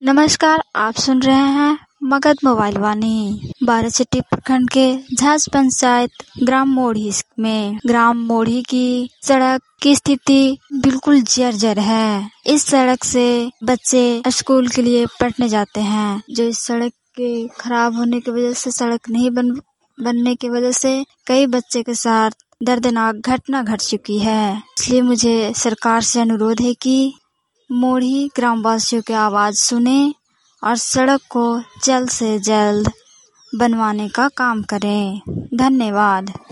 नमस्कार, आप सुन रहे हैं मगध मोबाइल वाणी। बाराचट्टी प्रखंड के झांझ पंचायत ग्राम मोढ़ी में ग्राम मोढ़ी की सड़क की स्थिति बिल्कुल जर्जर है। इस सड़क से बच्चे स्कूल के लिए पढ़ने जाते हैं, जो इस सड़क के खराब होने की वजह से सड़क नहीं बनने की वजह से कई बच्चे के साथ दर्दनाक घटना घट चुकी है। इसलिए मुझे सरकार से अनुरोध है कि मोढ़ी ग्रामवासियों की आवाज सुने और सड़क को जल्द से जल्द बनवाने का काम करें। धन्यवाद।